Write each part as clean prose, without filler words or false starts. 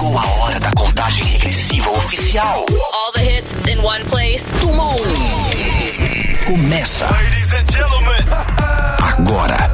Chegou a hora da contagem regressiva oficial. All the hits in one place. Tumon. Começa. Ladies and gentlemen. Agora.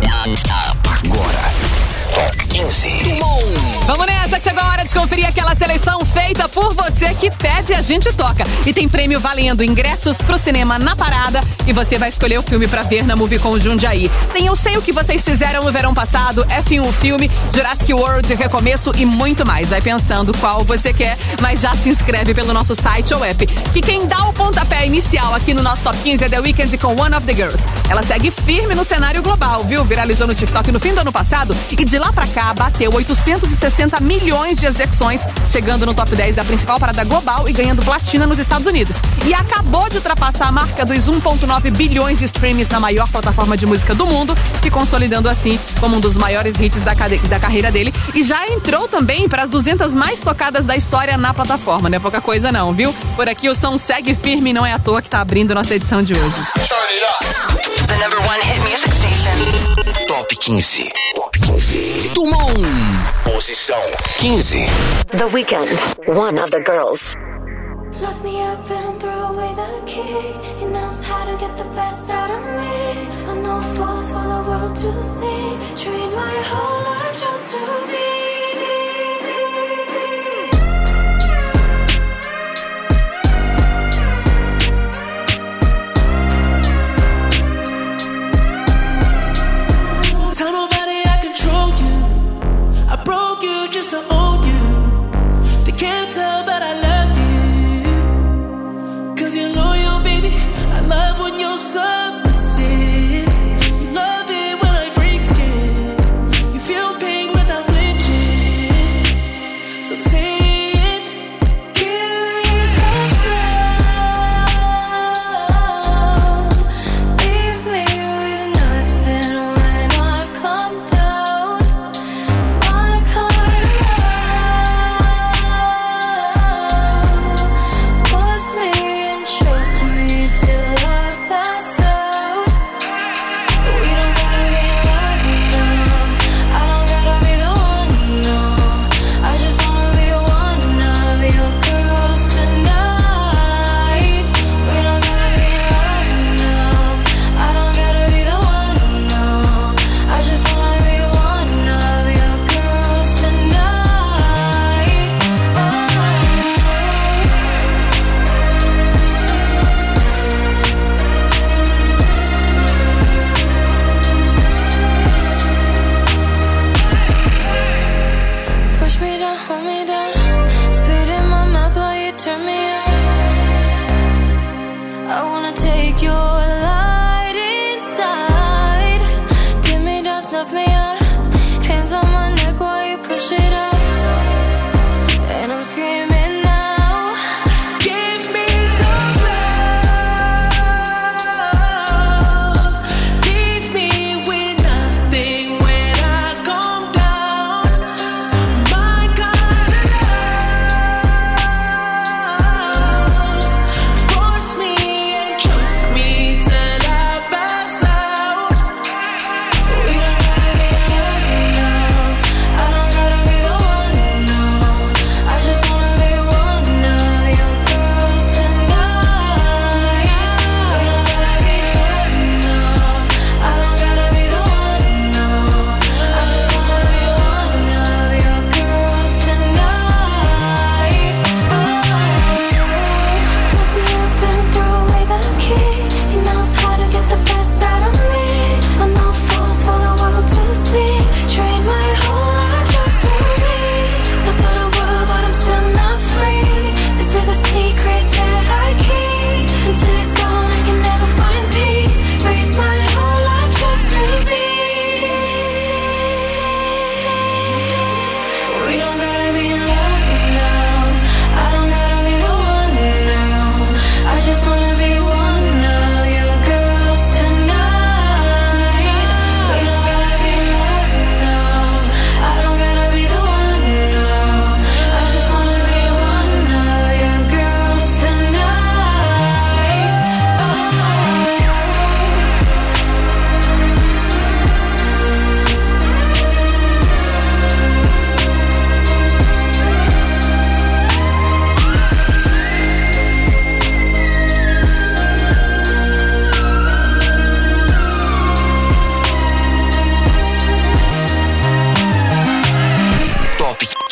Top 15. Tumon. Vamos nessa, que chegou a hora de conferir aquela seleção feita por você que pede e a gente toca. E tem prêmio valendo ingressos pro cinema na parada e você vai escolher o filme pra ver na Movicon Jundiaí. Tem Eu Sei O Que Vocês Fizeram no Verão Passado, F1 o Filme, Jurassic World, Recomeço e muito mais. Vai pensando qual você quer, mas já se inscreve pelo nosso site ou app. E quem dá o pontapé inicial aqui no nosso Top 15 é The Weeknd com One of the Girls. Ela segue firme no cenário global, viu? Viralizou no TikTok no fim do ano passado e de lá pra cá bateu 860 milhões de execuções, chegando no top 10 da principal parada global e ganhando platina nos Estados Unidos. E acabou de ultrapassar a marca dos 1,9 bilhões de streams na maior plataforma de música do mundo, se consolidando assim como um dos maiores hits da carreira dele. E já entrou também para as 200 mais tocadas da história na plataforma. Não é pouca coisa não, viu? Por aqui o som segue firme e não é à toa que tá abrindo nossa edição de hoje. The number one hit music station. Top 15. Tumon. Posição 15. The Weeknd, One of the Girls. Lock me up and throw away the key. He knows how to get the best out of me. I know force for the world to see. Trained my whole life just to be. Tell nobody I control you. I broke you just to own you. They can't tell but I love you. Cause you're loyal, baby. I love when you're submissive. You love it when I break skin. You feel pain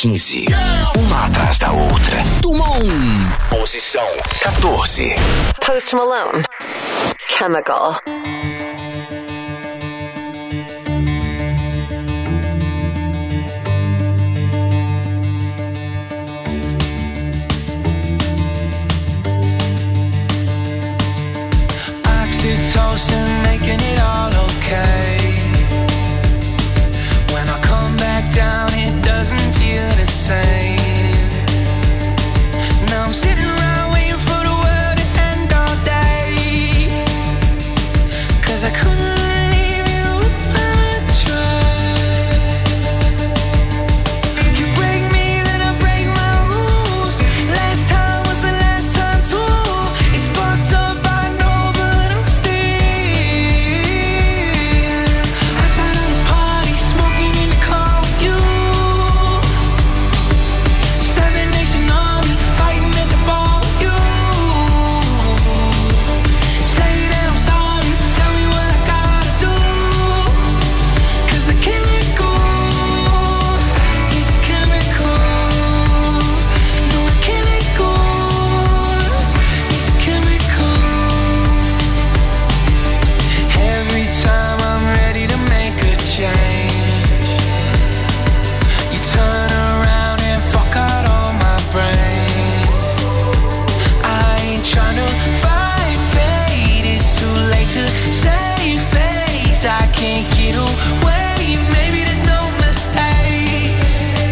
15. Uma atrás da outra. Dumont. Posição 14. Post Malone. Chemical. Oxytocin, making it all okay. When I come back down, it doesn't feel the same. Now I'm sitting around waiting for the world to end all day. 'Cause I couldn't leave you if I tried. You break me, then I break my rules. Last time was the last time too. It's fucked up, I know, but I'm still outside of the party, smoking in the car with you. Seven Nation Army, fighting at the bar with you. Say that I'm sorry, tell me what I gotta do. 'Cause I can't let go. It's chemical. No, I can't let go. It's chemical. Every time I'm ready to make a change, you turn around and fuck out all my brains. I ain't tryna fight fate, it's too late to save face. I can't get away, maybe there's no mistakes.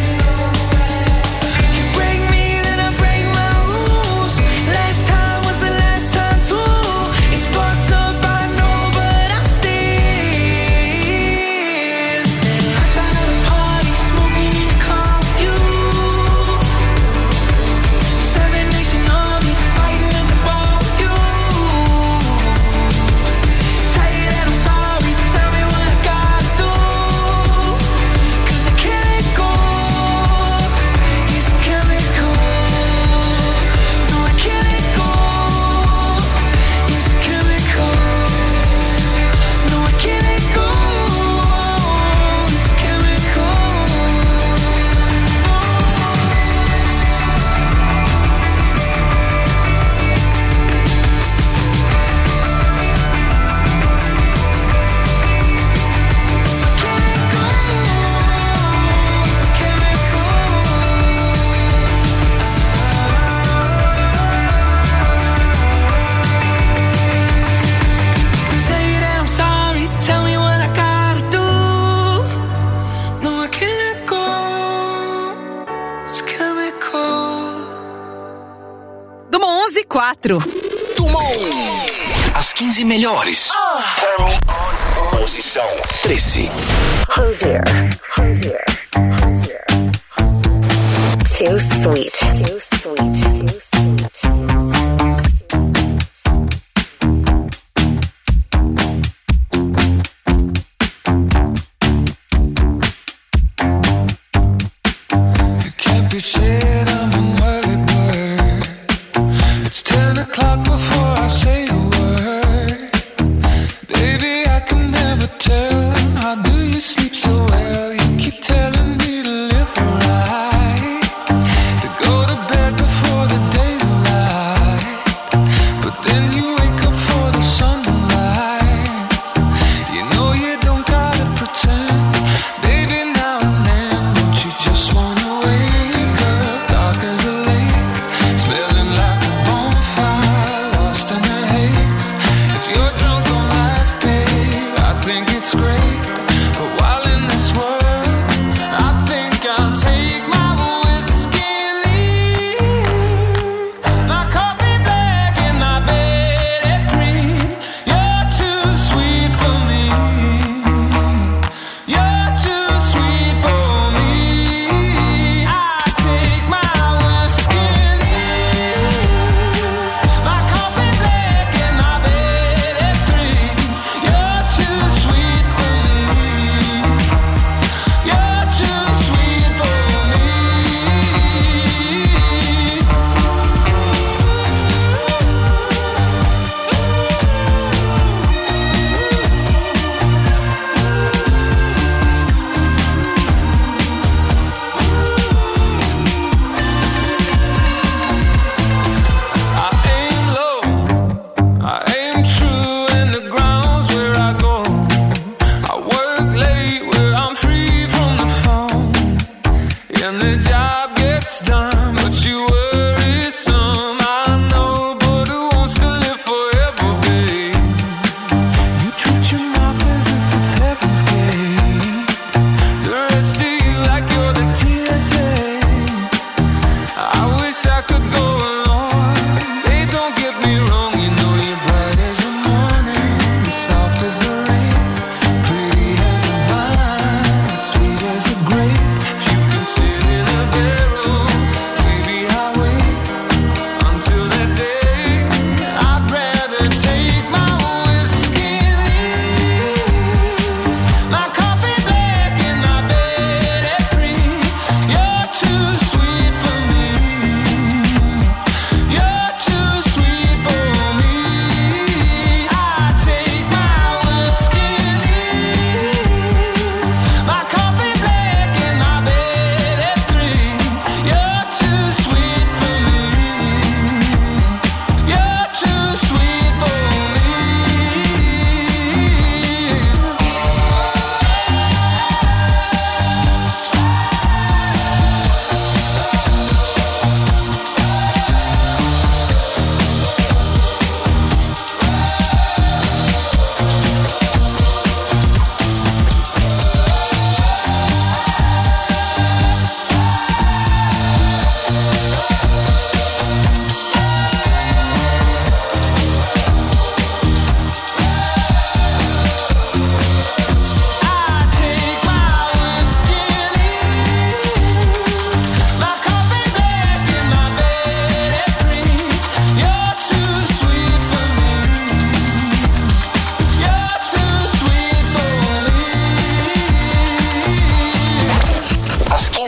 You break me, then I break my rules. Last time was the last time too. It's fucked up, I know, but I'm still outside of the party, smoking in the car with you. Seven Nation Army, fighting at the bar with you. Tell you that I'm sorry, tell me what I gotta do. 'Cause I can't let go. It's chemical. No, I can't let go. It's chemical. No, I can't let go. It's chemical. Say that I'm sorry, tell me what I gotta do. No, I can't let go. It's chemical. Dumont 11-4. Dumont. As 15 melhores. Posição 13. Hosier. Hosier. Hosier. Too sweet. Too sweet. Too sweet. It can't be said I'm an early bird. It's 10 o'clock before I say a word. Baby, I can never tell. How do you sleep so well? You keep telling me to live right, to go to bed before the daylight. But then you wake up for the sunrise. You know you don't gotta pretend. Baby, now and then, don't you just wanna wake up?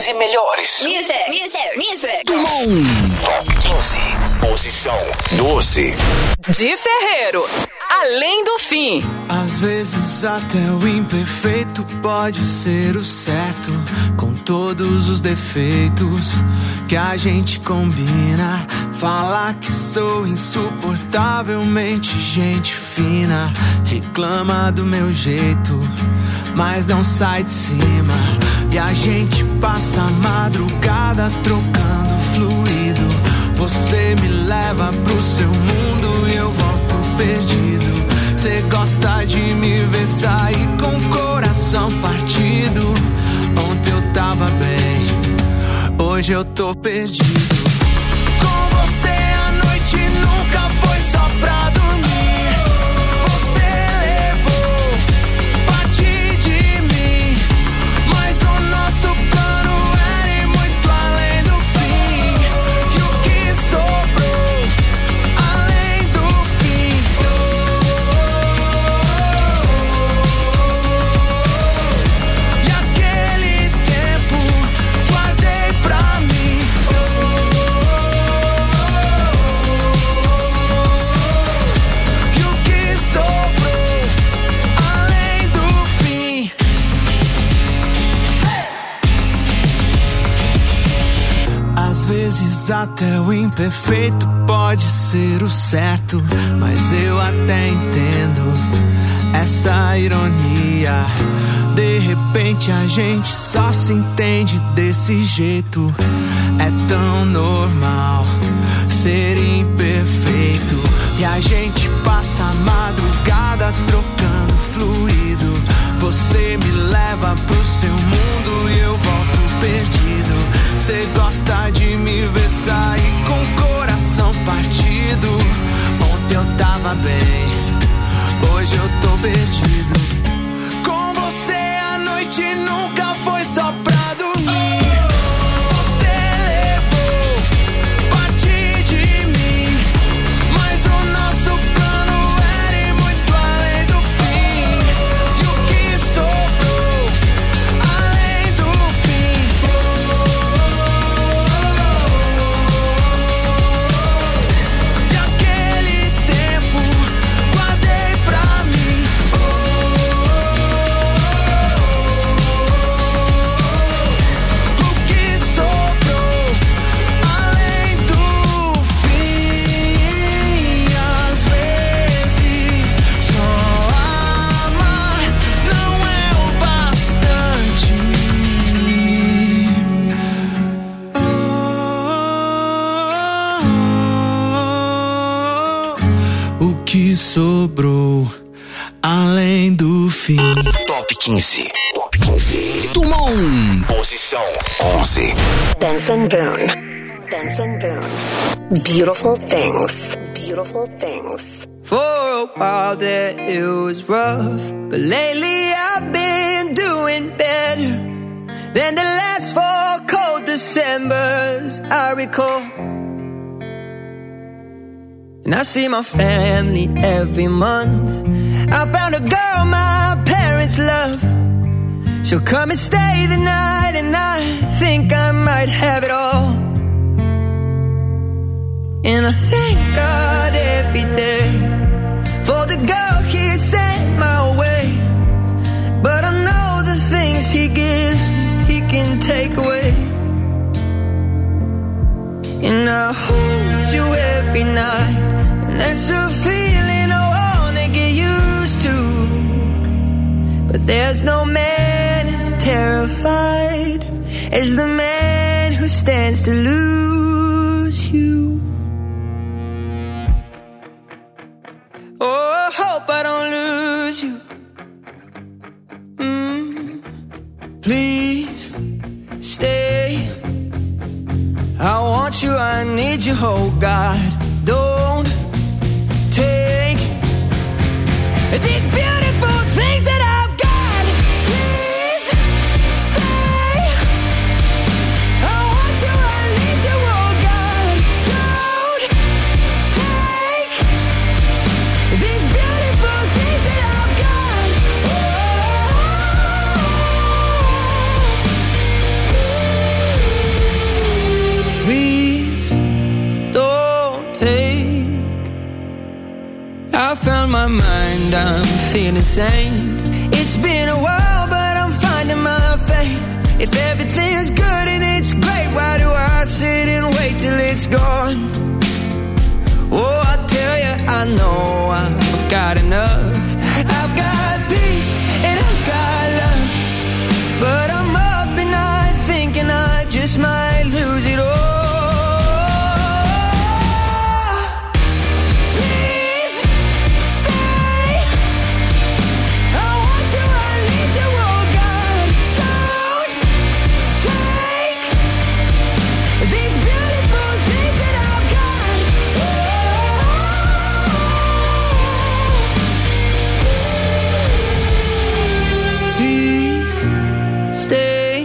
15 melhores. Music. Top 15. Posição 12. De Ferreiro, Além do Fim. Às vezes até o imperfeito pode ser o certo, com todos os defeitos que a gente combina. Falar que sou insuportavelmente gente fina, reclama do meu jeito, mas não sai de cima. E a gente passa a madrugada trocando fluido. Você me leva pro seu mundo e eu volto perdido. Cê gosta de me ver sair com o coração partido. Ontem eu tava bem, hoje eu tô perdido. Com você a noite nunca foi só pra dormir. Você levou parte de mim, mas o nosso plano era ir muito além do fim. E o que sobrou além do fim? E aquele tempo guardei pra mim. E o que sobrou além do fim? Às vezes até o imperfeito pode ser o certo, mas eu até entendo essa ironia. De repente a gente só se entende desse jeito. É tão normal ser imperfeito. E a gente passa a madrugada trocando fluido. Você me leva pro seu mundo e eu volto perdido. Cê gosta de me ver sair com o coração partido. Ontem eu tava bem, hoje eu tô perdido. Com você a noite nunca foi só pra dormir. Você levou parte de mim, mas o nosso plano era ir muito além do fim. E o que sobrou além do fim? E aquele tempo guardei pra mim. O que sobrou além do fim? Às vezes só amar não é o bastante. O que sobrou além do fim? Top 15. Top 15. Dumont. Posição 11. Benson Boone. Beautiful things. Beautiful things. For a while there it was rough, but lately I've been doing better than the last 4 cold Decembers I recall. And I see my family every month. I found a girl my parents love. She'll come and stay the night, and I think I might have it all. And I thank God every day for the girl He sent my way. But I know the things He gives me, He can take away. And I hold you every night, and that's a feeling I wanna get used to. But there's no man as terrified as the man who stands to lose you. Oh, I hope I don't lose you. Please stay. I want you, I need you, oh God. Don't take these beautiful things that I've got. Please stay. I want you, I need you, oh God. Don't take these beautiful things that I've got. Oh, I'm feeling sane. It's been a while, but I'm finding my faith. If everything's good and it's great, why do I sit and wait till it's gone? Oh, I tell you, I know I've got enough. I've got peace and I've got love, but I'm up at night thinking I just might lose it all. Please stay. I want you, I need you, oh God. Don't take these beautiful things that I've got. Please stay.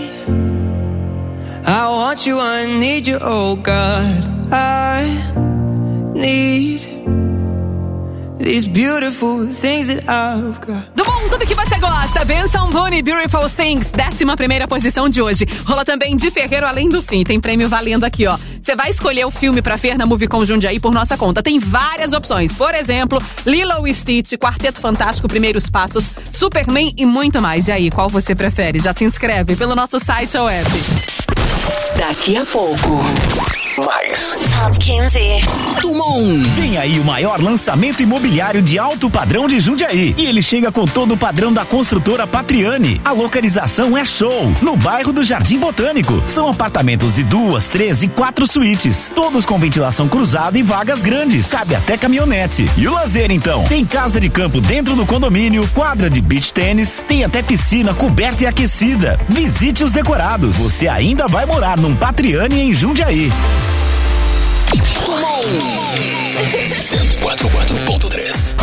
I want you, I need you, oh God. I need these beautiful things that I've got. Do bom, tudo que você gosta. Benção Boone, Beautiful Things, 11ª posição de hoje. Rola também de Ferreiro Além do Fim. Tem prêmio valendo aqui, ó. Você vai escolher o filme pra ver na Movicon Jundiaí por nossa conta. Tem várias opções. Por exemplo, Lilo e Stitch, Quarteto Fantástico, Primeiros Passos, Superman e muito mais. E aí, qual você prefere? Já se inscreve pelo nosso site ou app. Daqui a pouco, mais Top 15. Tumon. Vem aí o maior lançamento imobiliário de alto padrão de Jundiaí. E ele chega com todo o padrão da construtora Patriani. A localização é show, no bairro do Jardim Botânico. São apartamentos de 2, 3 e 4 suítes, todos com ventilação cruzada e vagas grandes. Cabe até caminhonete. E o lazer, então? Tem casa de campo dentro do condomínio, quadra de beach tênis, tem até piscina coberta e aquecida. Visite os decorados. Você ainda vai morar num Patriani em Jundiaí. 104.3.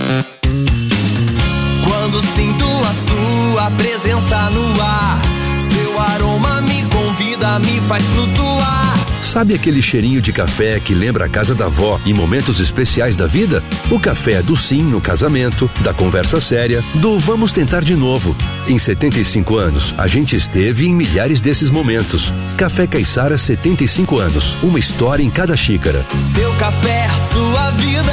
Quando sinto a sua presença no ar, seu aroma me convida, me faz flutuar. Sabe aquele cheirinho de café que lembra a casa da avó em momentos especiais da vida? O café é do sim no casamento, da conversa séria, do vamos tentar de novo. Em 75 anos, a gente esteve em milhares desses momentos. Café Caiçara, 75 anos. Uma história em cada xícara. Seu café, sua vida.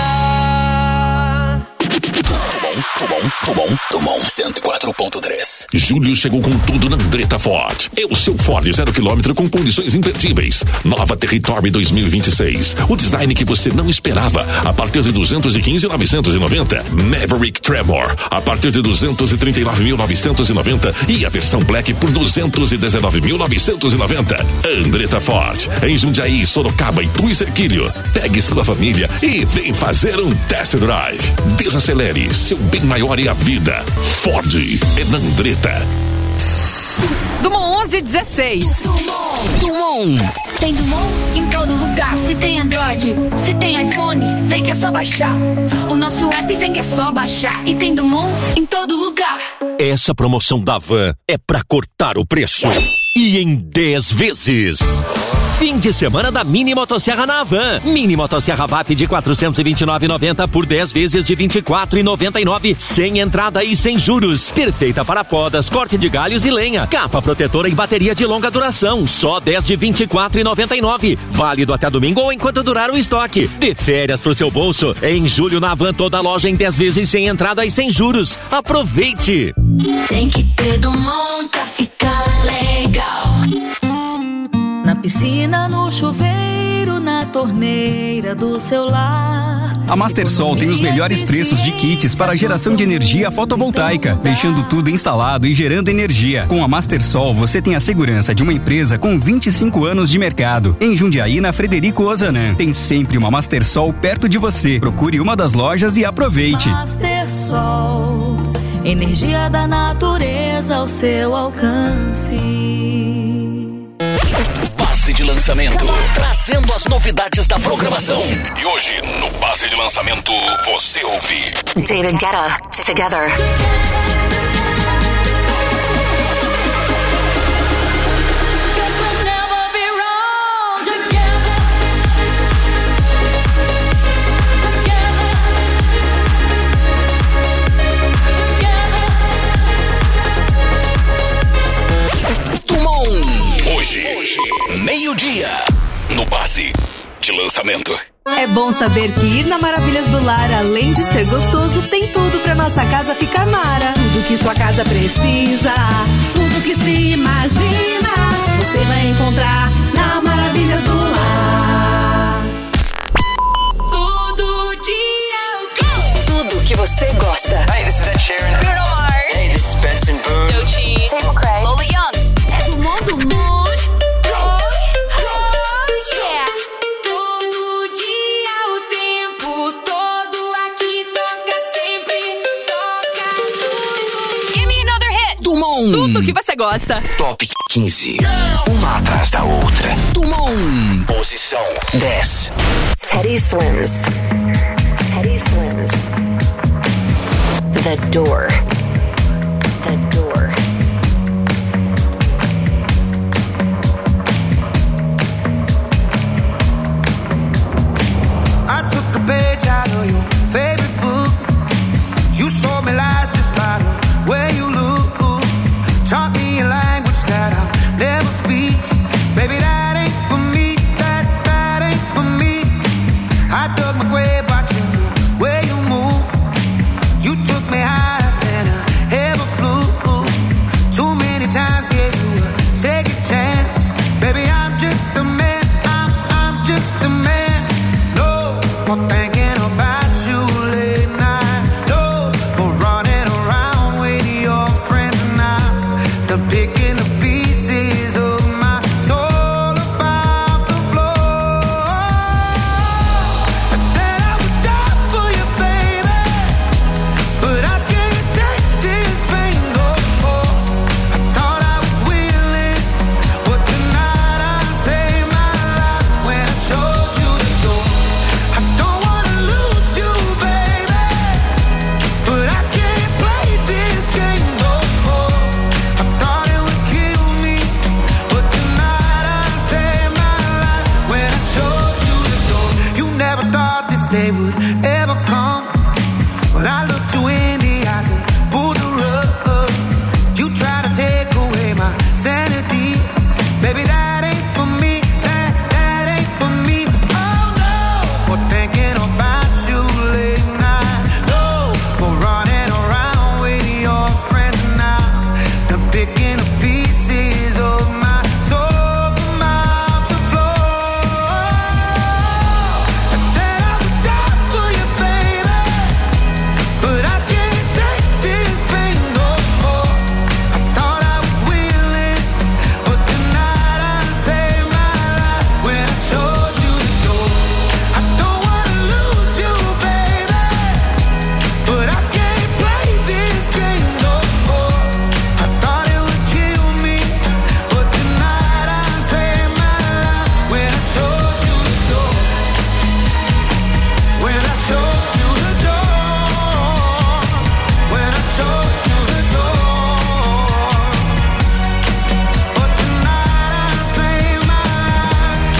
Tumon 104.3. Julho chegou com tudo na Andretta Ford. É o seu Ford 0 km com condições imperdíveis. Nova Territory 2026. O design que você não esperava. A partir de 215.990. Maverick Tremor. A partir de 239.990. E a versão Black por 219.990. Andretta Ford. Em Jundiaí, Sorocaba e Tuicerquilho. Pegue sua família e vem fazer um test drive. Desacelere. Seu bem maior é a vida. Ford é na Andretta. Dumont 1116. Tumon. Tem Dumont em todo lugar. Se tem Android, se tem iPhone, vem que é só baixar. O nosso app vem que é só baixar. E tem Dumont em todo lugar. Essa promoção da Van é pra cortar o preço. E em 10 vezes. Fim de semana da Mini Motosserra na Havan. Mini Motosserra VAP de 429,90 por 10 vezes de 24,99, sem entrada e sem juros. Perfeita para podas, corte de galhos e lenha. Capa protetora e bateria de longa duração, só 10 de 24,99. Válido até domingo ou enquanto durar o estoque. De férias pro seu bolso. Em julho na Havan, toda loja em 10 vezes sem entrada e sem juros. Aproveite! Tem que ter Dumont pra ficar legal. Na piscina, no chuveiro, na torneira do celular. A Mastersol tem os melhores preços de kits para geração de energia fotovoltaica, deixando tudo instalado e gerando energia. Com a Mastersol, você tem a segurança de uma empresa com 25 anos de mercado. Em Jundiaí, na Frederico Ozanam, tem sempre uma Mastersol perto de você. Procure uma das lojas e aproveite. Mastersol, energia da natureza ao seu alcance. Base de lançamento, trazendo as novidades da programação. E hoje, no Base de Lançamento, você ouve David Guetta, Together. Hoje, meio-dia, no Base de Lançamento. É bom saber que ir na Maravilhas do Lar, além de ser gostoso, tem tudo pra nossa casa ficar mara. Tudo que sua casa precisa, tudo que se imagina, você vai encontrar na Maravilhas do Lar. Todo dia, tudo que você gosta. Hey, this is Ed Sheeran. Bruno Mars. Hey, this is Benson Boone. Doechii. Tate McRae. Lola Young. É do mundo, mood. Tudo que você gosta. Top 15. Uma atrás da outra. Dumont. Posição 10. Teddy Swims. Teddy Swims. The Door. The Door. I took a page out of your favorite book. You saw me lies just by the way you look. Taught me a language that I'll never speak. Baby, that ain't for me. That ain't for me. I dug my grave watching the way you move. You took me higher than I ever flew. Too many times gave you a second chance. Baby, I'm just a man. I'm just a man. No more thinking about you late night. No more running around with your friends and I'm picking the pieces of my soul about the floor. I said I would die for you, baby, but I can't take this pain no more. I thought I was willing, but tonight I saved my life when I showed you the door. I don't wanna lose you, baby, but I can't play this game no more. I thought it would kill me, but tonight I saved my life when I showed you the door. You never thought this day would ever come, but I looked you in the eyes and pulled the rug. You try to take away my sanity, baby, that ain't for me. That ain't for me. Oh no, more thinking about you late night. No more running around with your friends now. I'm picking up pieces of my soul from out the floor. I said I would die for you, baby, but I can't take this pain no more. I thought I was willing, but tonight I saved my life when I showed you the door. I don't wanna lose you, baby, but I can't play this game no more. I thought it would kill me, but tonight I saved my life when I showed you the door. When I showed you the door. When I showed you the door. But tonight I saved my life.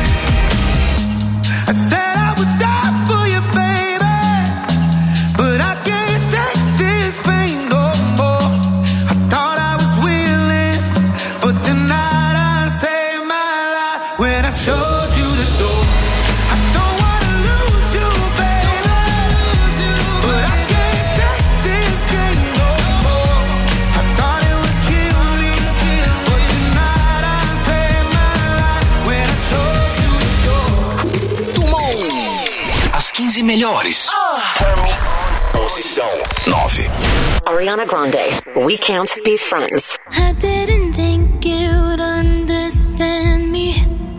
I said I would die for you, baby, but I can't take this pain no more. I thought I was willing, but tonight I saved my life when I showed you the door. I don't wanna lose you, baby, but I can't take this game no more. I thought it would kill me, but tonight I saved my life when I showed you the door. Dumont. As 15 melhores. Posição 9. Ariana Grande. We Can't Be Friends. I didn't think you'd understand me.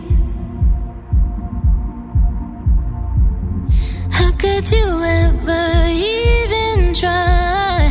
How could you ever even try?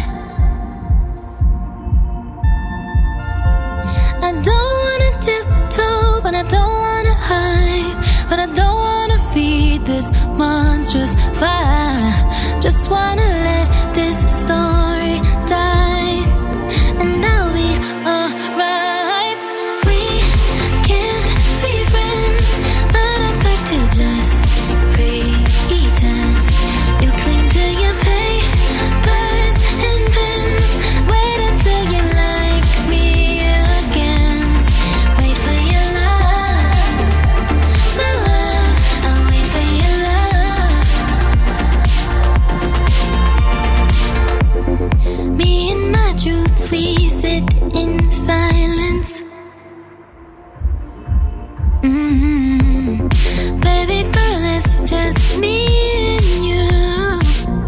I don't wanna tiptoe, but I don't wanna hide, but I don't wanna feed this monstrous fire. Just wanna let this story die, and I'll be alright. We can't be friends, but I'd like to just pretend. You cling to your papers and pens. Wait until you like me again. Wait for your love, my love. I'll wait for your love. just me and you.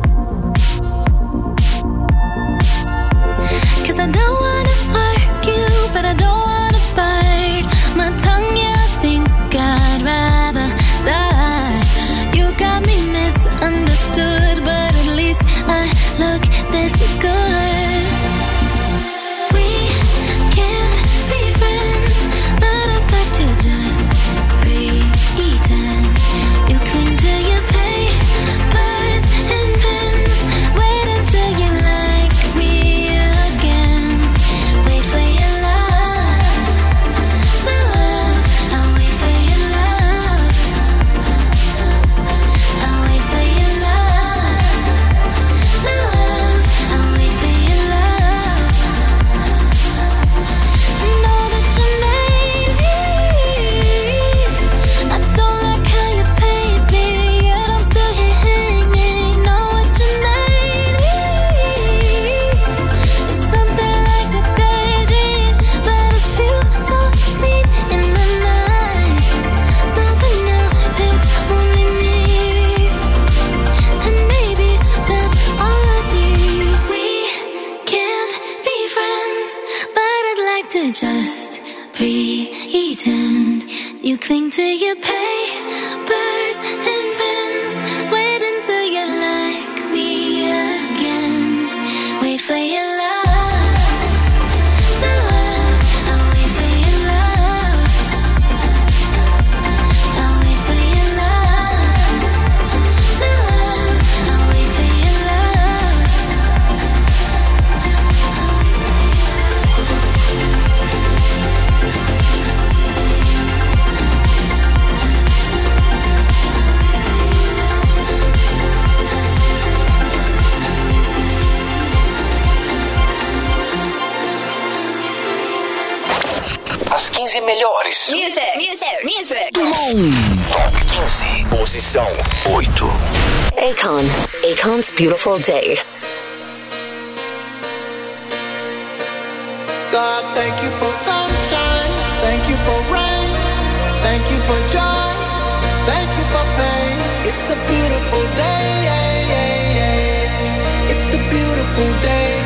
'Cause I don't wanna argue, but I don't wanna bite my tongue. Yeah, I think I'd rather die. You got me misunderstood, but at least I look this good. We can't be friends, but I'd like to just pretend. You cling to your papers and pens. Wait until you like me again. Wait for your love, my love. I'll wait for your love. I'll wait for your love, my love. I'll wait for your love. Know that you made me. I don't like how you paid me, yet I'm still here hanging. Know what you made me. It's something like a daydream, but it feels so sweet in the night. Something now, it's only me, and maybe that's all I need. We can't be friends, but I'd like to just pretend. You cling to your papers and pens. Wait until you like me again. Wait for your love, my love. I'll wait for your love. I'll wait for your love, my love. I'll wait for your love. As 15 melhores. Music. Top 15. Posição 8. Akon's Beautiful Day. God, thank you for sunshine. Thank you for rain. Thank you for joy. Thank you for pain. It's a beautiful day. Yeah, yeah, yeah. It's a beautiful day.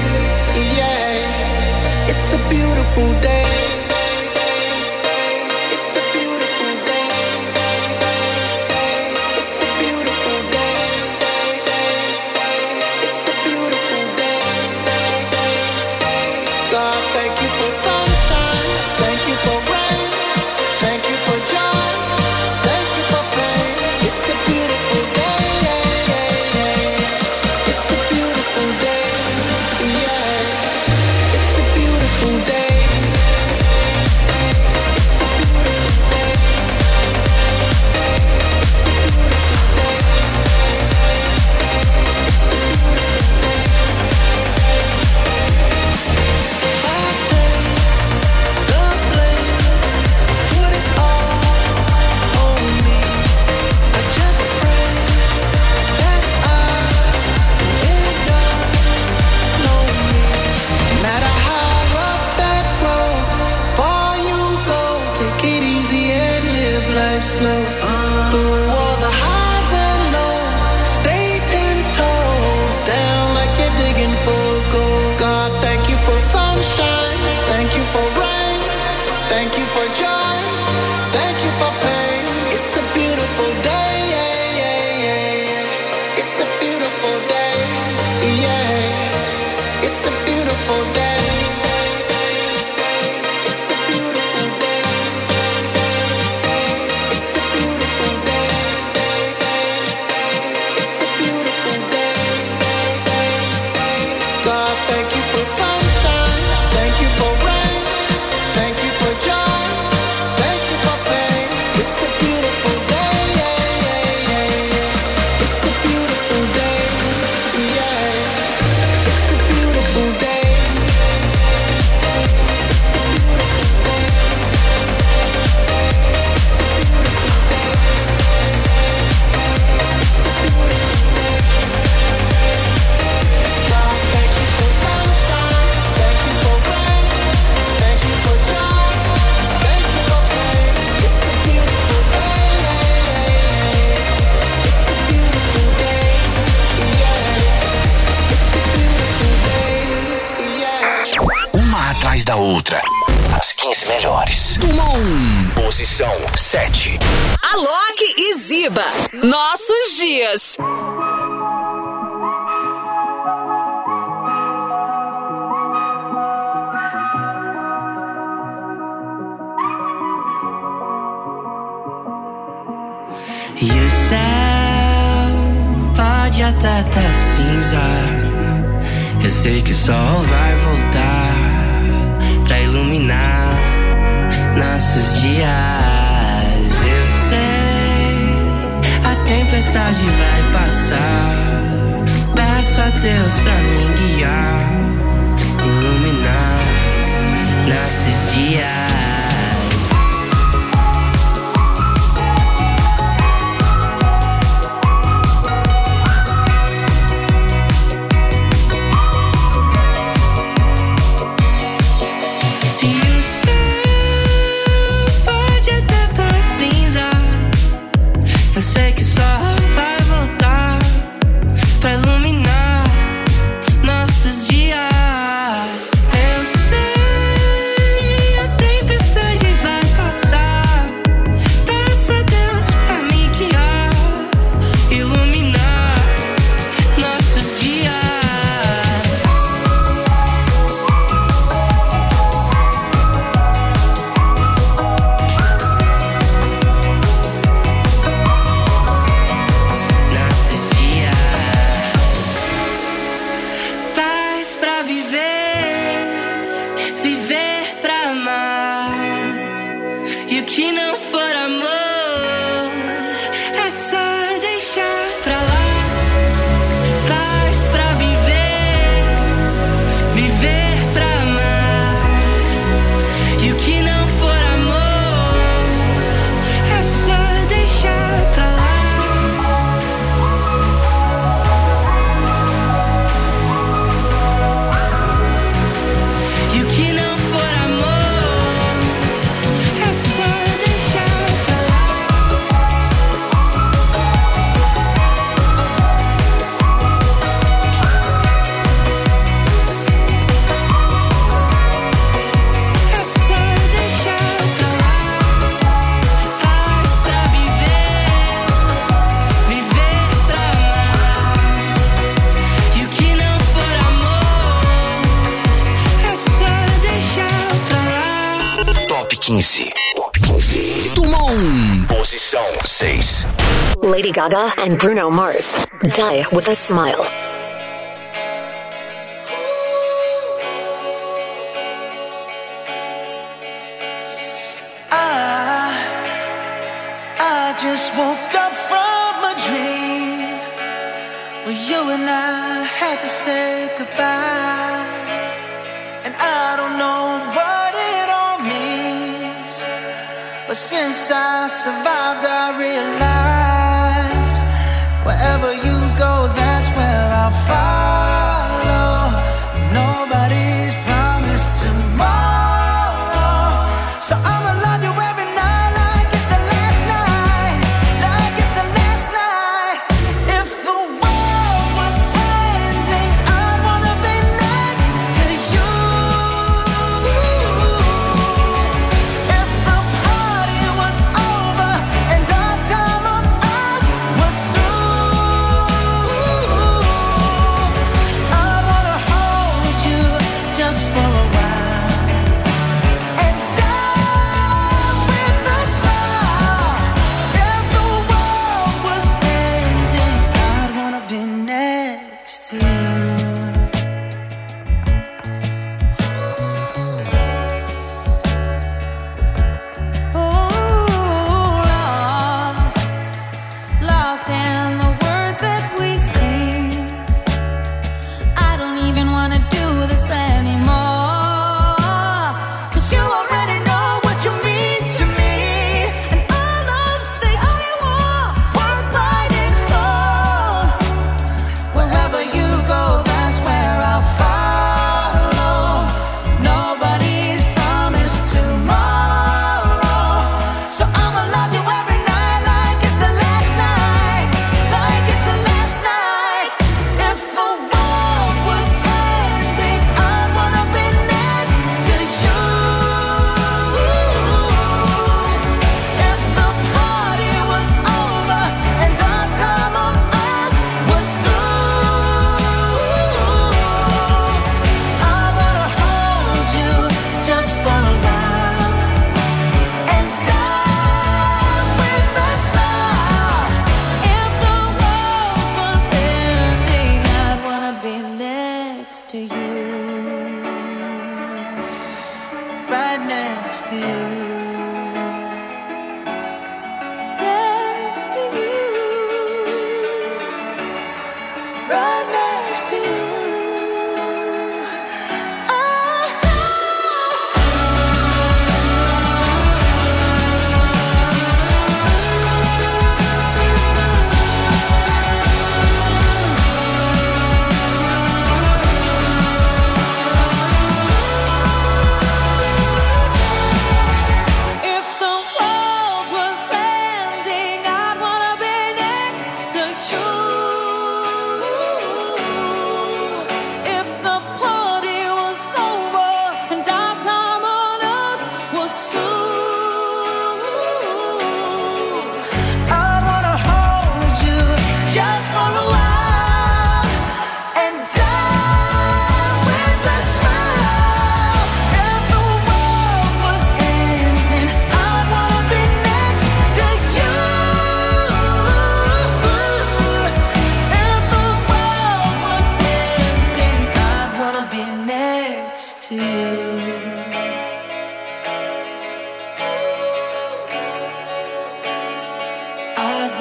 Yeah. It's a beautiful day. It's a beautiful day. It's a beautiful day. It's a beautiful day. God, thank you for sunshine. Thank you for rain. Thank you for joy. Thank you for pain. It's a beautiful day. Yeah, yeah, yeah. It's a beautiful day. Yeah. It's a beautiful day. Slow through all the highs and lows, stay 10 toes down like you're digging for gold. God, thank you for sunshine, thank you for rain, thank you for joy, thank you for pain. It's a beautiful day, yeah, yeah, yeah. It's a beautiful day, yeah. It's a beautiful day. It's a beautiful day. It's a beautiful outra. As 15 melhores. Turma 1, posição 7. Alok e Ziba, Nossos Dias. E o céu pode até tá cinza. Eu sei que o sol vai voltar pra iluminar nossos dias. Eu sei, a tempestade vai passar. Peço a Deus pra me guiar, iluminar nossos dias. Eu sei que só vai voltar pra iluminar nossos dias. Eu sei, a tempestade vai passar. Peço a Deus pra me guiar, iluminar nossos dias. Top 15. Turma 1, posição 6. Lady Gaga and Bruno Mars, Die with a Smile. I just woke up from a dream where you and I had to say goodbye. And I don't know what it all means, but since I survived I realized wherever you go, that's where I'll follow. Nobody's promised tomorrow, so I'ma love you every night like it's the last night, like it's the last night. If the world was ending, I wanna be next to you. If the party was over and our time on earth was through, I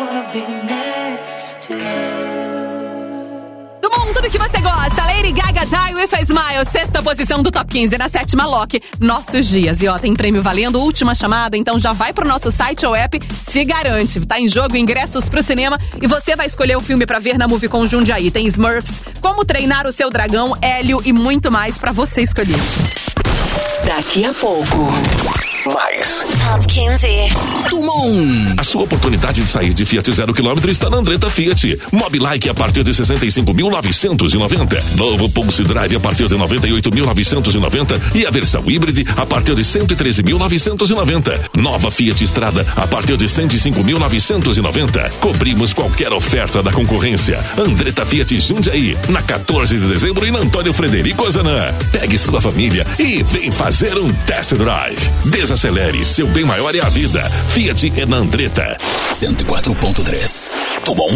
wanna be next to you. Do mundo, tudo que você gosta. Lady Gaga, Die With a Smile. Sexta posição do Top 15. Na sétima, Loki, Nossos Dias. E ó, tem prêmio valendo, última chamada. Então já vai pro nosso site ou app, se garante. Tá em jogo ingressos pro cinema e você vai escolher o filme pra ver na Movie com Jundiaí. Tem Smurfs, Como Treinar o Seu Dragão, Hélio e muito mais pra você escolher. Daqui a pouco, mais Top 15. Tumon. A sua oportunidade de sair de Fiat 0 km está na Andretta Fiat. Mobilike a partir de 65.990. Novo Pulse Drive a partir de 98.990 e a versão híbride a partir de 113.990. Nova Fiat Strada a partir de 105.990. Cobrimos qualquer oferta da concorrência. Andretta Fiat Jundiaí, na 14 de dezembro e na Antônio Frederico Ozanam. Pegue sua família e vem fazer um test drive. Desacelere, seu bem maior é a vida. Fiat é na Andretta. 104.3. Tudo bom?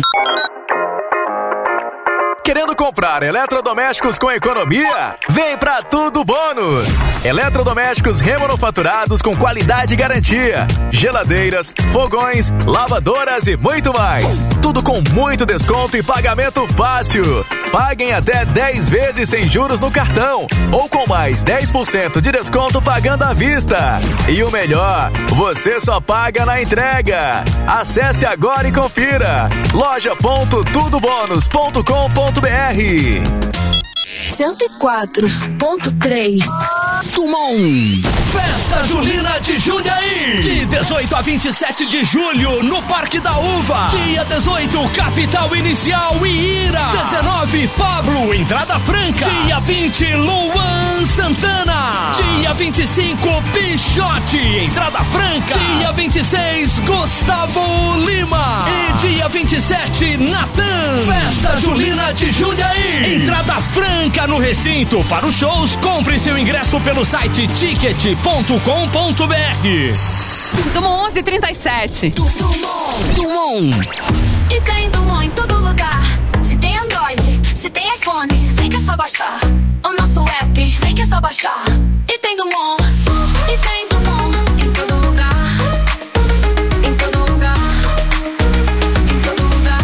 Querendo comprar eletrodomésticos com economia? Vem pra Tudo Bônus! Eletrodomésticos remanufaturados com qualidade e garantia. Geladeiras, fogões, lavadoras e muito mais. Tudo com muito desconto e pagamento fácil. Paguem até 10 vezes sem juros no cartão ou com mais 10% de desconto pagando à vista. E o melhor, você só paga na entrega. Acesse agora e confira. loja.tudobonus.com.br 104.3. Tumon. Festa Julina de Jundiaí. De 18 a 27 de julho, no Parque da Uva. Dia 18, Capital Inicial e Ira. 19, Pablo, entrada franca. Dia 20, Luan Santana. Dia 25, Pichote, entrada franca. Dia 26, Gustavo Lima. E dia 27, Natan. Festa Julina de Jundiaí. Entrada franca no recinto. Para os shows, compre seu ingresso pelo site ticket.com.br. Dumont 11:37. Dumont. E tem Dumont em todo lugar. Se tem Android, se tem iPhone, vem que é só baixar. O nosso app, vem que é só baixar. E tem Dumont. E tem Dumont em todo lugar. Em todo lugar. Em todo lugar.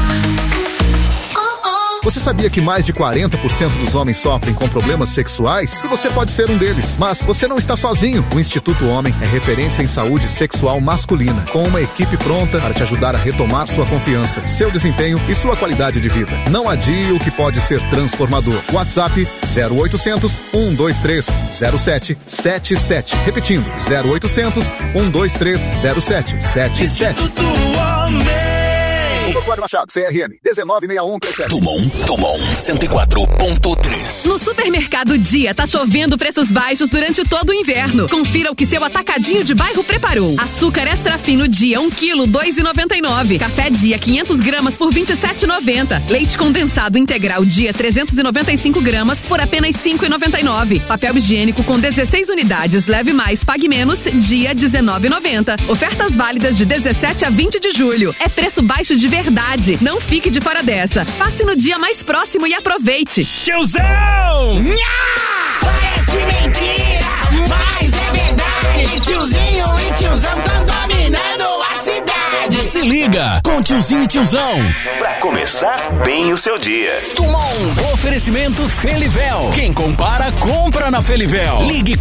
Você sabia que mais de 40% dos homens sofrem com problemas sexuais? E você pode ser um deles. Mas você não está sozinho. O Instituto Homem é referência em saúde sexual masculina, com uma equipe pronta para te ajudar a retomar sua confiança, seu desempenho e sua qualidade de vida. Não adie o que pode ser transformador. WhatsApp 0800 123 0777. Repetindo, 0800 123 0777. Instituto Homem. Cláudio Machado, CRM 196137. Tumon 104.3. No Supermercado Dia, tá chovendo preços baixos durante todo o inverno. Confira o que seu atacadinho de bairro preparou. Açúcar extra fino Dia, 1 kg, 2,99. Café Dia, 500 gramas por 27,90. Leite condensado integral Dia, 395 gramas por apenas 5,99. Papel higiênico com 16 unidades, leve mais, pague menos, Dia, 19,90. Ofertas válidas de 17 a 20 de julho. É preço baixo de verdade. Não fique de fora dessa. Passe no dia mais próximo e aproveite. Tiozão! Nha! Parece mentira, mas é verdade. Tiozinho e tiozão tão dominando a cidade. Se liga com tiozinho e tiozão. Pra começar bem o seu dia. Tumon. Oferecimento Felivel. Quem compara, compra na Felivel. Ligue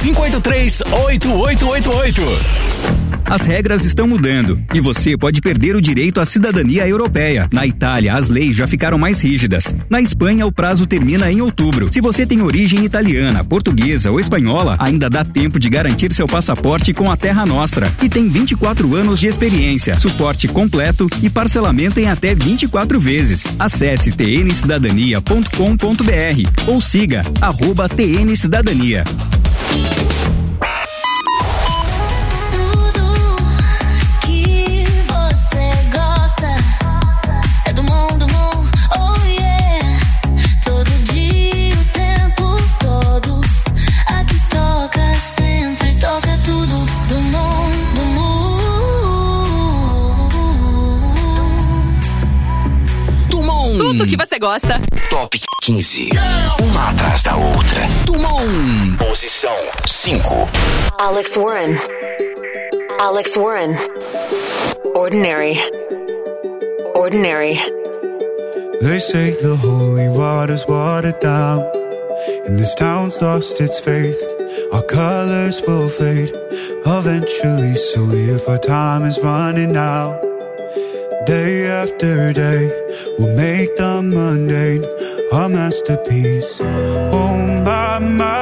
4583-8888. As regras estão mudando e você pode perder o direito à cidadania europeia. Na Itália, as leis já ficaram mais rígidas. Na Espanha, o prazo termina em outubro. Se você tem origem italiana, portuguesa ou espanhola, ainda dá tempo de garantir seu passaporte com a Terra Nostra. E tem 24 anos de experiência, suporte completo e parcelamento em até 24 vezes. Acesse tncidadania.com.br ou siga @tncidadania. Tudo que você gosta. Top 15. Uma atrás da outra. Tumon. Posição 5. Alex Warren. Ordinary. ordinary. They say the holy water's watered down, and this town's lost its faith. Our colors will fade eventually, so if our time is running out, day after day, we'll make the mundane a masterpiece. Oh my,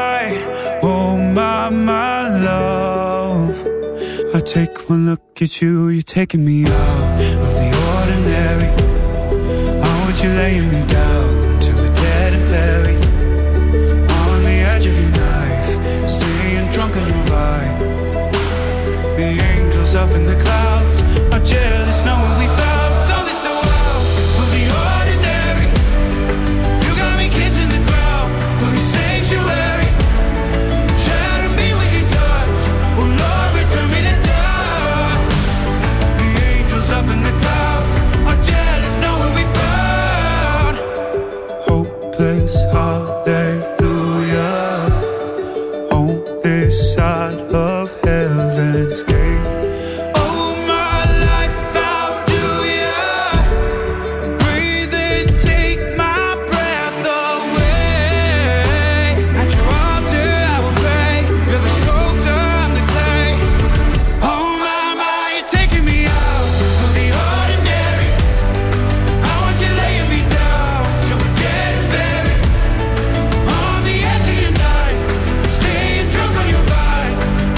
love. I take one look at you, you're taking me out of the ordinary. How would you lay me down till we're dead and buried? On the edge of your knife, staying drunk on your ride. The angels up in the clouds are jealous knowing we found something so out of the ordinary. You got me kissing the ground of your sanctuary. Shatter me with your touch, oh Lord, return me to dust. The angels up in the clouds are jealous knowing we found hopeless hallelujah on this side of heaven's gate. Oh my life, how do ya breathe and take my breath away? At your altar I will pray. You're the sculptor, I'm the clay. Oh my, you're taking me out of the ordinary. I want you laying me down till we're dead and buried. On the edge of your knife, staying drunk on your vine.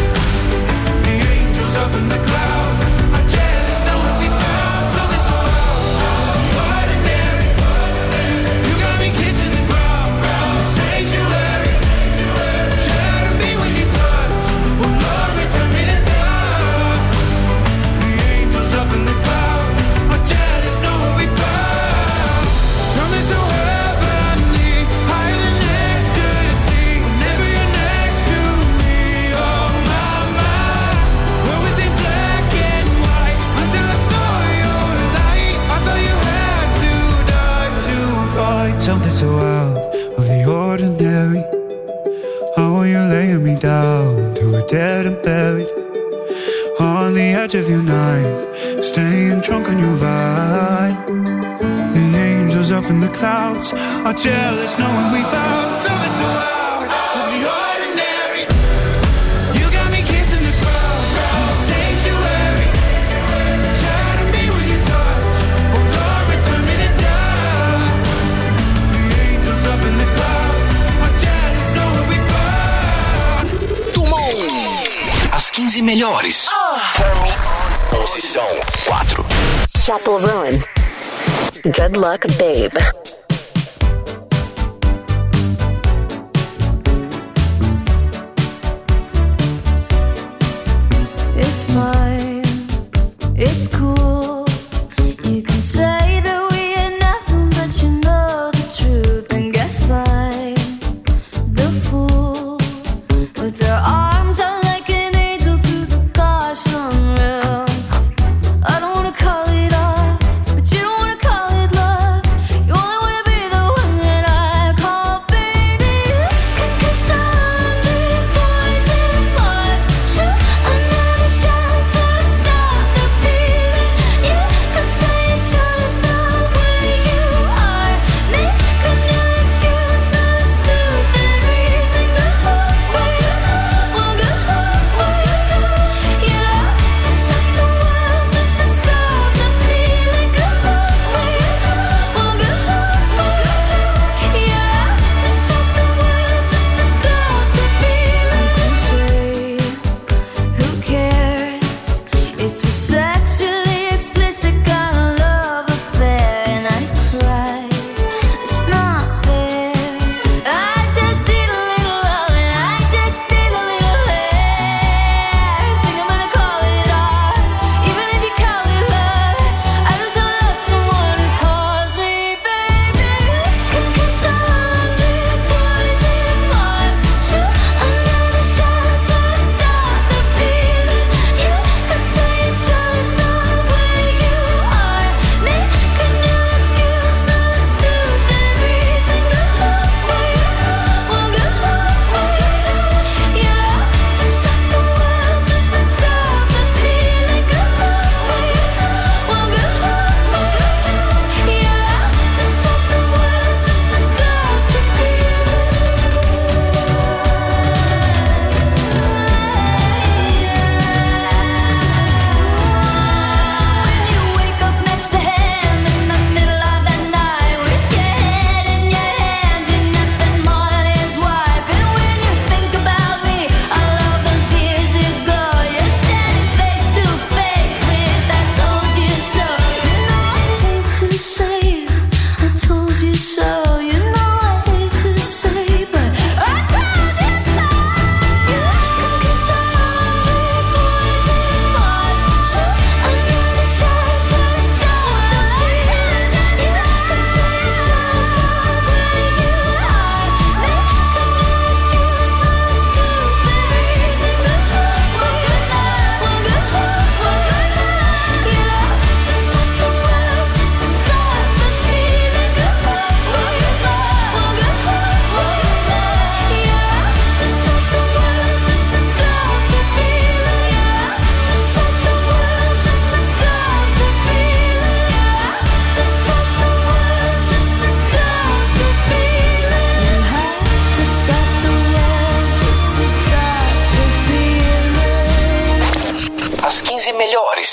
The angels up in the clouds are jealous knowing we found something so out of the ordinary. You got me kissing the ground, sanctuary. Shatter me with your touch, oh Lord, return me to dust. The angels up in the clouds are jealous knowing we found something so heavenly, higher than ecstasy. Whenever you're next to me, oh my, what was in black and white until I saw your light. I thought you had to die to find something so out of the ordinary. How are you laying me down till we're dead and buried? On the edge of your knife, staying drunk on your vine. The angels up in the clouds are jealous knowing we found something so out of the ordinary. You got me kissing the ground, sanctuary. Shatter me with your touch, oh Lord, return me to dust. The angels up in the clouds are jealous knowing we found. As 15 melhores. Posição 4. Chapel Roan. Good luck, babe. It's fine, it's cool. You can say that we ain't nothing, but you know the truth. And guess I'm the fool with their arms out like an angel through the gosh sunrail. I don't wanna call it off, but you don't wanna call it love. You only wanna be the one that I call baby. Concussion, boys and boys, shoot another shot to stop the feeling. You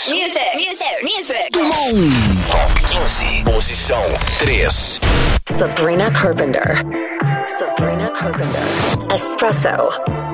Dumont. Top 15. Posição 3. Sabrina Carpenter. Espresso.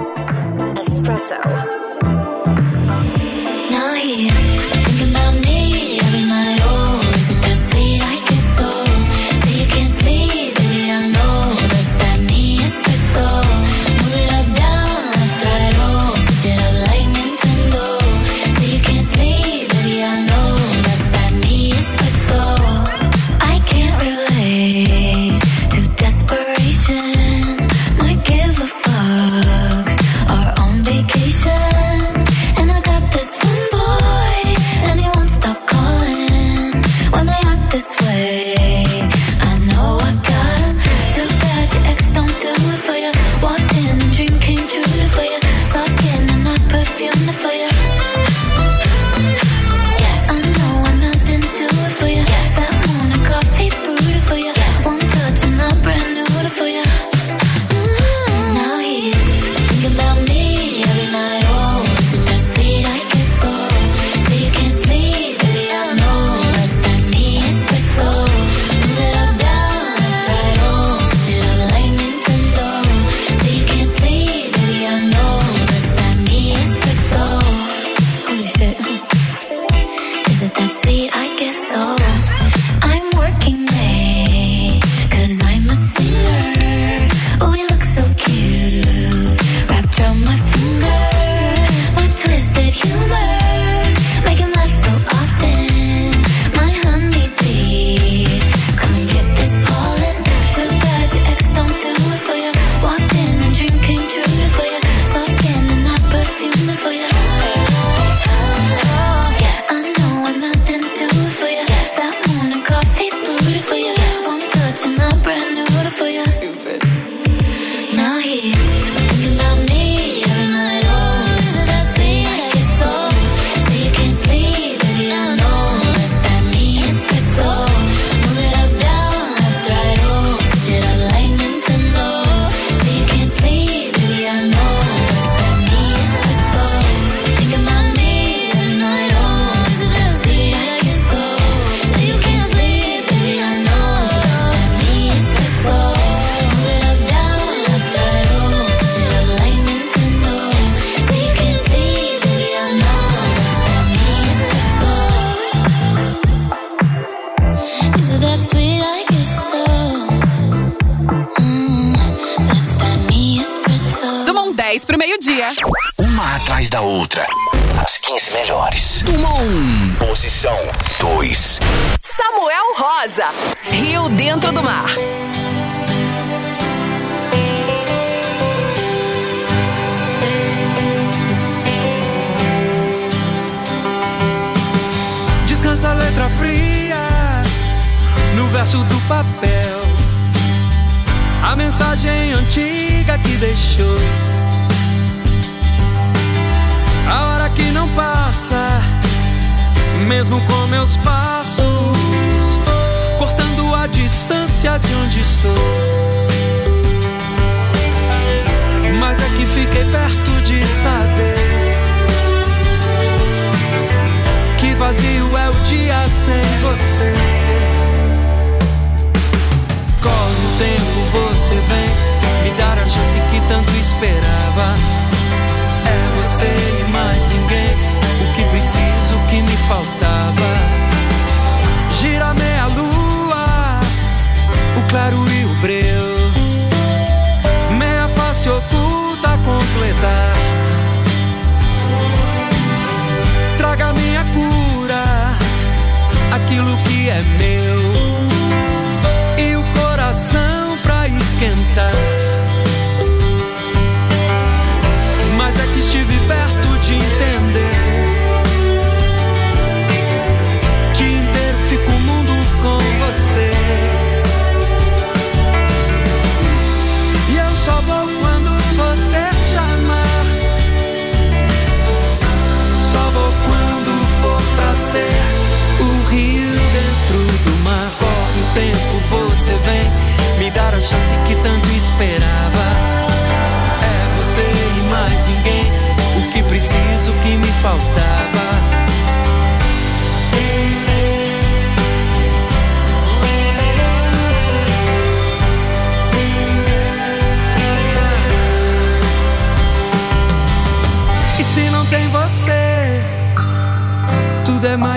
Now he's thinking about me every night. Oh, is it that sweet? I guess so. Say you can't sleep, baby. I know that's that me espresso. Move it up, down, left, right. Oh, switch it up like Nintendo. Say you can't sleep, baby. I know that's that me espresso. I can't relate to desperation. Might give a fuck. Are on vacation. And I got this one boy, and he won't stop calling when they act this way. I know I got him. Too bad your ex don't do it for you. Walked in and dream came true for you. Soft skin and not perfume for you. Yes, I know I'm not into it for you. Yes, that morning coffee brewed for you. Yes, one touch and I'm brand new for you. Now he's thinking about me every night. Oh, is it that sweet? I guess so. Say you can't sleep, baby. I know that's that me espresso. Move it up, down, left, right. Oh, switch it up like Nintendo. Say you can't sleep, baby. I know that's that me espresso. Holy shit. Is it that sweet? I guess so. I'm working late, 'cause I'm a singer. Oh, we look so cute. Wrapped around my finger. My twisted humor. Make him laugh so often. My honeybee. Come and get this pollen. Too bad your ex don't do it for you. Walked in and dream came true for you. Soft skin and not perfume for you. Yes, I know I'm not into it for you. That morning coffee brewed for you. One touch and I'm brand new for you. Now he's thinking about me every night. Oh, is it that sweet? I guess so. Say you can't sleep, baby. I know that's that me espresso. Move it up, down, left, right. Oh, switch it up like Nintendo. Say you can't sleep, baby. I know that's that me espresso. Thinking about me every night. Oh, is it that sweet? I guess so. Say you can't sleep, baby. I know that's that me espresso. Move it up, down, left, right. Oh, switch it up like Nintendo. Say you can't sleep, baby. I know that's that me espresso. Is it that sweet? I guess so. That's that me espresso. Dumont 10 pro meio-dia. Uma atrás da outra. As 15 melhores. Dumont. Posição 2. Samuel Rosa, Rio Dentro do Mar. Descansa a letra fria no verso do papel. A mensagem antiga que deixou. A hora que não passa, mesmo com meus passos, cortando a distância de onde estou. Mas é que fiquei perto de saber que vazio é o dia sem você. Corre o tempo, você vem me dar a chance que tanto esperava. É você e mais ninguém, o que preciso, o que me faltava. Gira meia lua, o claro e o breu, meia face oculta a completar. Traga minha cura, aquilo que é meu, e o coração pra esquentar. Mas é que estive perto de entender que inteiro fica o mundo com você. E eu só vou quando você chamar. Só vou quando for pra ser o rio dentro do mar.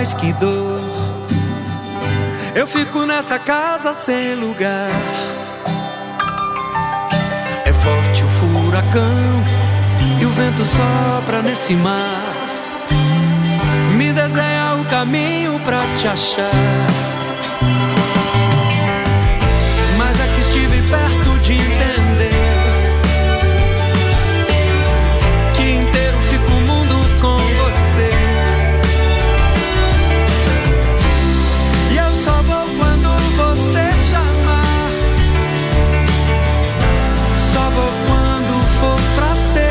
mais que dor. Eu fico nessa casa sem lugar. É forte o furacão e o vento sopra nesse mar. Me desenha o caminho pra te achar. Mas é que estive perto de entender que inteiro fica o mundo com você. E eu só vou quando você chamar. Só vou quando for pra ser.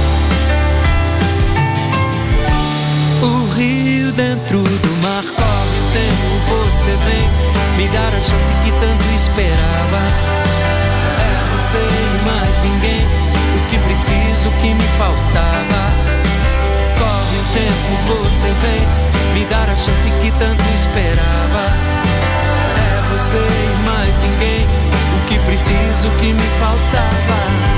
O rio dentro do mar corre o tempo, você vem me dar a chance que tanto esperava. É você e mais ninguém, o que preciso, o que me faltava. Corre o tempo, você vem me dar a chance que tanto esperava. É você e mais ninguém, o que preciso, o que me faltava.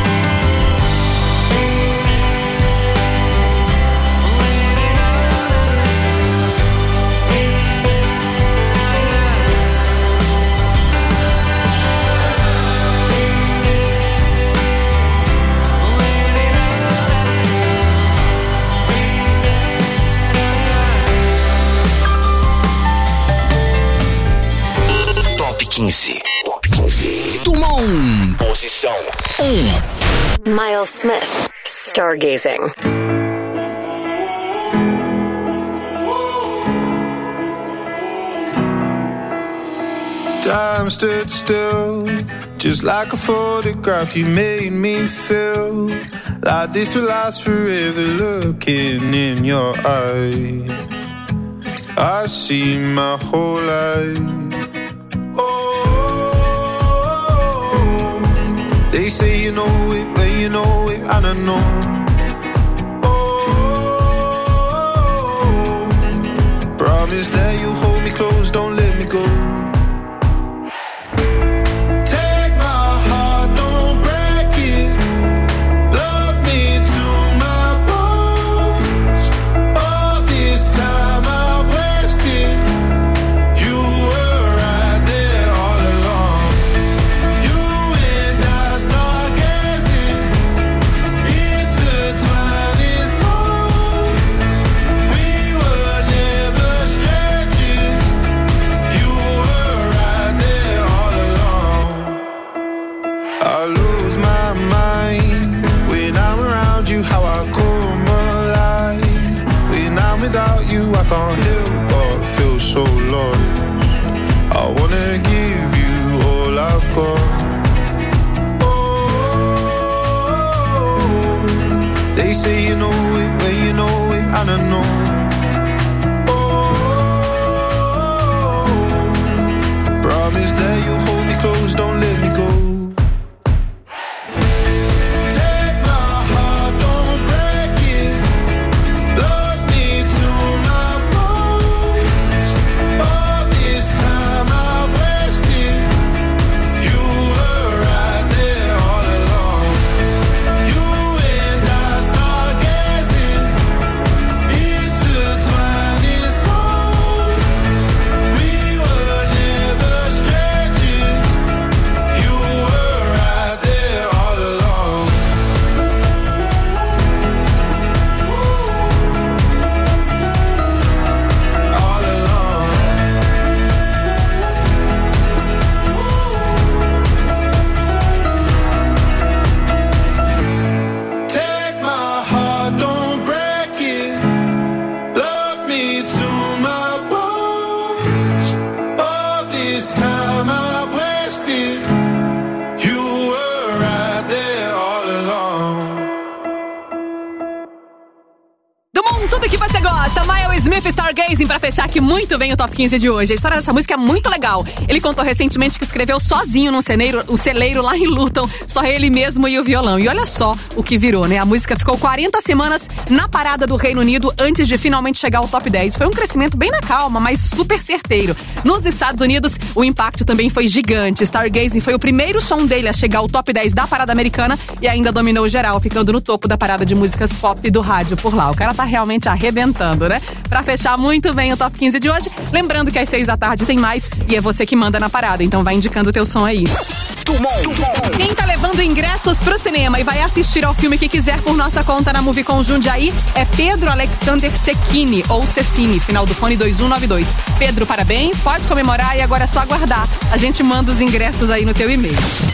Top 15. Dumont. Posição 1. Miles Smith, Stargazing. Time stood still, just like a photograph. You made me feel like this will last forever. Looking in your eyes, I see my whole life. They say you know it when you know it, I don't know. Promise that you hold me close, don't let me go. Take my heart, don't break it. Love me to my bones. All this time I wasted. You were right there all along. You and I stargazing, intertwining souls. We were never strangers. You were right there all along. I lose my mind when I'm around you. How I come alive when I'm without you. I can't help but feel so lost. I wanna give you all I've got. They say you know it when you know it, I don't know. Promise that you hold me close, don't let me go. Take my heart, don't break it. Love me to my bones. All this time I wasted. You were right there all along. You and I stargazing, intertwining souls. We were never strangers. You were right there all along. All along. Take my heart, don't break it. Love me to my bones. All this time I've wasted. You were right there all along. Dumont, tudo que você gosta. Miles Smith, Stargazing, pra fechar aqui muito bem o Top 15 de hoje. A história dessa música é muito legal. Ele contou recentemente que escreveu sozinho num celeiro lá em Luton, só ele mesmo e o violão. E olha só o que virou, né? A música ficou 40 semanas na parada do Reino Unido antes de finalmente chegar ao Top 10. Foi um crescimento bem na calma, mas super certeiro. Nos Estados Unidos, o impacto também foi gigante. Stargazing foi o primeiro som dele a chegar ao Top 10 da parada americana e ainda dominou geral, ficando no topo da parada de músicas pop do rádio por lá. O cara tá realmente arrebentando, né? Pra fechar muito bem o Top 15 de hoje. Lembrando que às 6 da tarde tem mais e é você que manda na parada, então vai indicando o teu som aí. Quem tá levando ingressos pro cinema e vai assistir ao filme que quiser por nossa conta na Movicon Jundiaí é Pedro Alexander Cecchini, ou Cecchini, final do fone 2192. Pedro, parabéns, pode comemorar e agora é só aguardar. A gente manda os ingressos aí no teu e-mail.